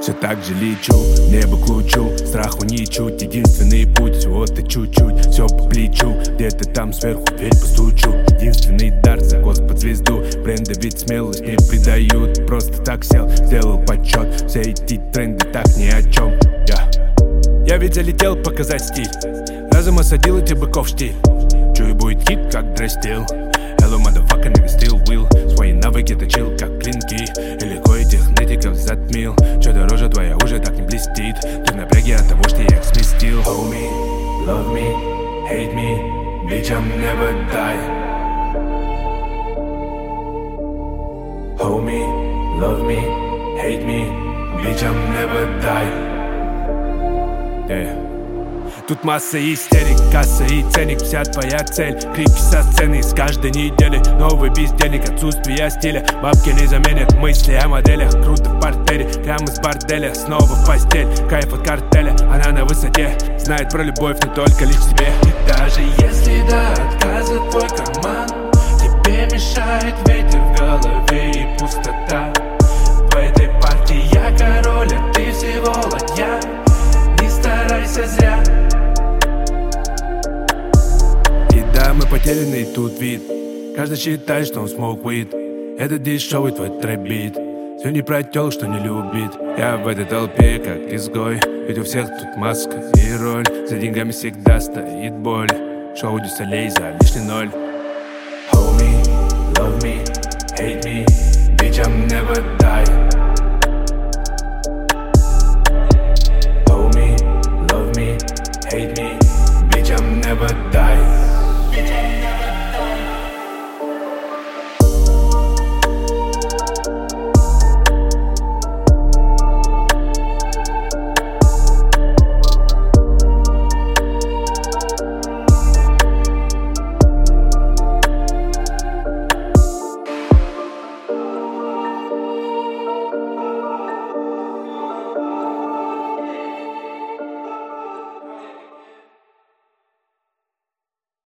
Все так же лечу, небо кручу, страху ничуть, единственный путь, вот и чуть-чуть, все по плечу, где-то там сверху дверь постучу. Единственный дар за год под звезду, бренды ведь смелость не предают. Просто так сел, сделал подсчет, все эти тренды так ни о чем. Я ведь залетел показать стиль, разом осадил эти быков штиль. Чую, будет хит, как дрестил. Hello, motherfucker, nigga, still will. Свои навыки точил, как клинки, и легко этих нытиков затмил. Чё дороже твоя уже так не блестит, ты в напряге от того, что я их сместил. Homie, love me, hate me, bitch, I'm never die. Homie, love me, hate me, bitch, I'm never die. Тут масса истерик, касса и ценник, вся твоя цель. Крики со сцены с каждой недели. Новый бездельник, отсутствие стиля. Бабки не заменят мысли о моделях. Круто в портере, прямо с борделя. Снова в постель, кайф от картеля. Она на высоте, знает про любовь, но только лишь себе. И даже если до отказа твой карман тебе мешает ветер в голове и пустота. В этой партии я король, а ты всего ладья. Не старайся зря. Да, мы потерянный тут вид. Каждый считает, что он smoke weed. Это дешевый твой трэп-бит. Все не про тёл, что не любит. Я в этой толпе как изгой, ведь у всех тут маска и роль. За деньгами всегда стоит боль. Шоу Дюсалей за лишний ноль. Homie, love me, hate me, bitch, I'm never die.